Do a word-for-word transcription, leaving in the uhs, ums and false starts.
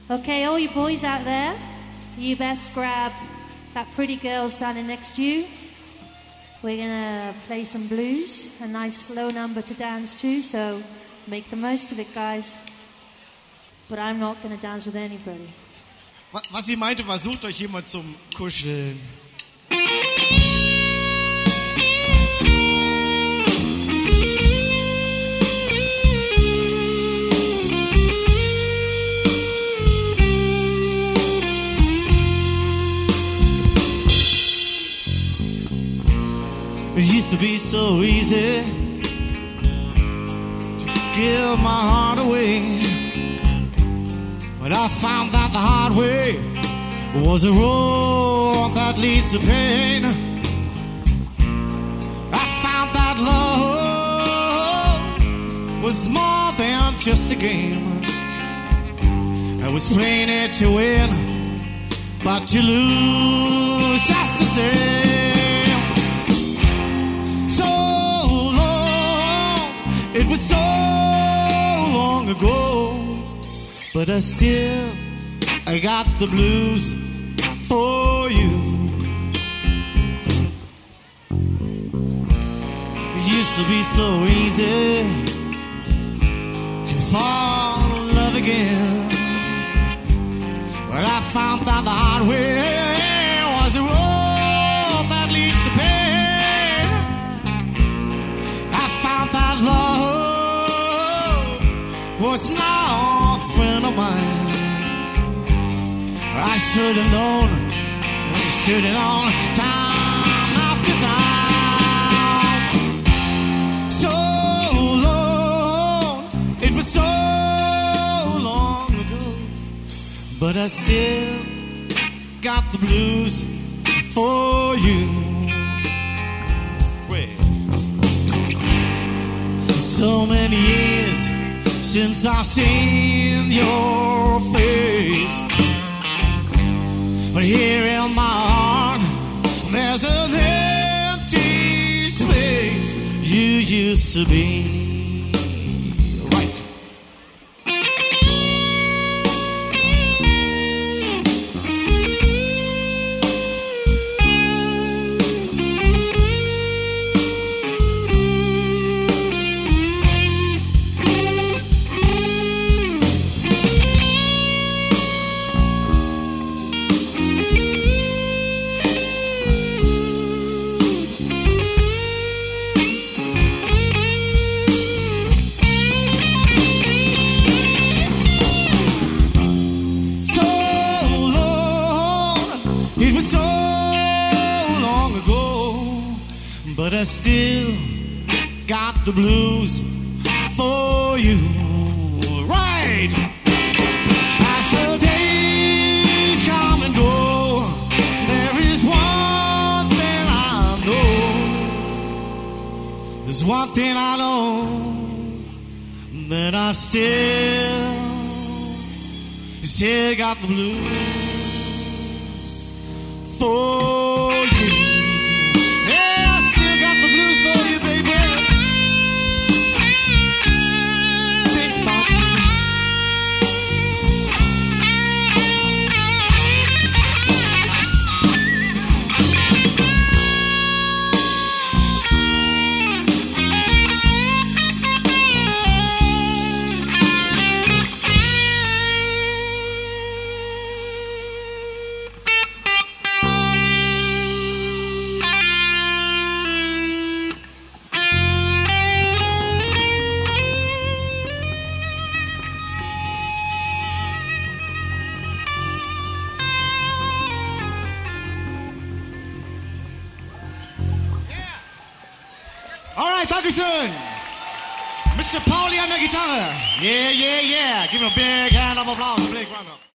Okay, all you boys out there, you best grab that pretty girl standing next to you. We're gonna play some blues, a nice slow number to dance to, so make the most of it, guys. But I'm not gonna dance with anybody. Was sie meinte, war, sucht euch jemand zum Kuscheln. It used to be so easy to give my heart away, but I found that the hard way was a road that leads to pain. I found that love was more than just a game. I was playing it to win, but to lose just the same. It was so long ago, but I still, I got the blues for you. It used to be so easy to fall in love again, but I found that the hard way was a road that leads to pain. I found that love was now a friend of mine. I should have known, I should have known, time after time. So long, it was so long ago, but I still got the blues for you. Wait. So many years since I've seen your face, but here in my heart there's an empty space. You used to be right. But I still got the blues for you, right? As the days come and go, there is one thing I know. There's one thing I know, that I still, still got the blues for you. Alright, Dankeschön. Mister Pauli an der Gitarre. Yeah, yeah, yeah. Give him a big hand of applause. A big round of applause.